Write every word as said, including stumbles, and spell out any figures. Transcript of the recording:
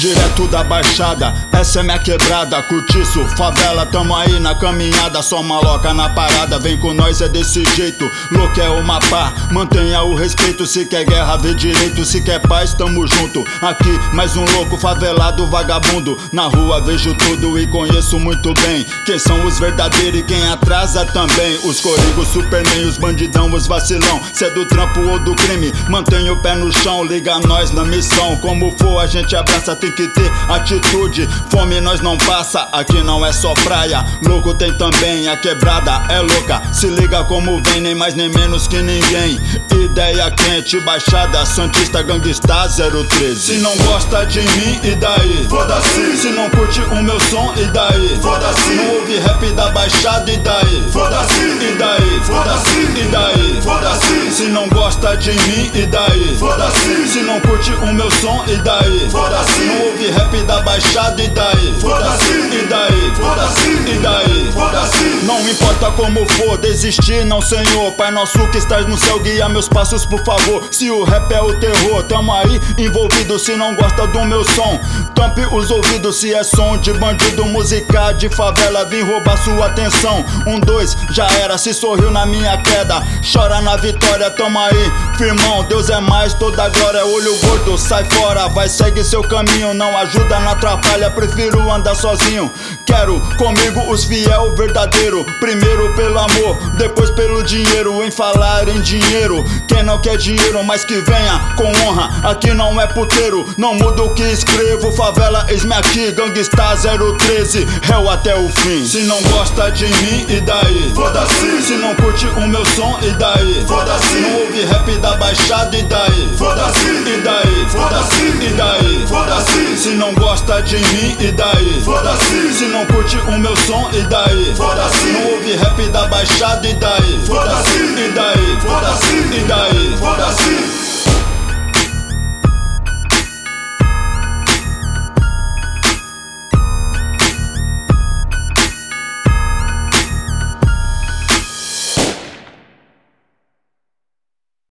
direto da Baixada, essa é minha quebrada, curtiço, favela, tamo aí na caminhada, só maloca na parada, vem com nós é desse jeito, louco é o mapa, mantenha o respeito, se quer guerra vê direito, se quer paz tamo junto, aqui mais um louco favelado vagabundo, na rua vejo tudo e conheço muito bem, quem são os verdadeiros e quem atrasa também, os corigos, superman, os bandidão, os vacilão, se é do trampo ou do crime, mantenha o pé no chão, liga nós na missão, como for a gente abraça, tem que ter atitude, fome nós não passa, aqui não é só praia, louco tem também, a quebrada é louca, se liga como vem, nem mais nem menos que ninguém, ideia quente, Baixada, Santista, Gangsta zero treze. Se não gosta de mim, e daí? Foda-se. Se não curte o meu som, e daí? Foda-se. Não ouve rap da Baixada, e daí? Foda-se. E daí? Foda-se. E daí? Foda-se. Se não gosta de mim, e daí? Foda-se. Se não curte o meu som, e daí? Foda-se. Não ouve rap da Baixada, e daí? Foda-se. E daí? Foda-se. E daí? Foda-se. Não importa como for, desistir não, senhor. Pai nosso que estás no céu, guia meus passos por favor. Se o rap é o terror, tamo aí envolvido. Se não gosta do meu som, tampe os ouvidos. Se é som de bandido, música de favela, vim roubar sua atenção. Um, dois, já era, se sorriu na minha queda, chora na vitória, tamo aí, firmão. Deus é mais, toda glória, olho gordo, sai fora. Vai, segue seu caminho, não ajuda, não atrapalha, prefiro andar sozinho. Quero comigo os fiel verdadeiro, primeiro pelo amor, depois pelo dinheiro. Em falar em dinheiro, quem não quer dinheiro, mas que venha com honra, aqui não é puteiro, não muda o que escrevo, favela eis-me aqui, Gangsta zero treze, réu até o fim. Se não gosta de mim, e daí? Foda-se. Se não curte o meu som, e daí? Foda-se. Não ouve rap da Baixada, e daí? Foda-se. E daí? Foda-se. E daí? Foda-se. Se não gosta de mim, e daí? Foda-se. Se não curte o meu som, e daí? Foda-se. Não ouve rap da Baixada, e daí? Foda-se. E daí? Foda-se. E daí? Foda-se.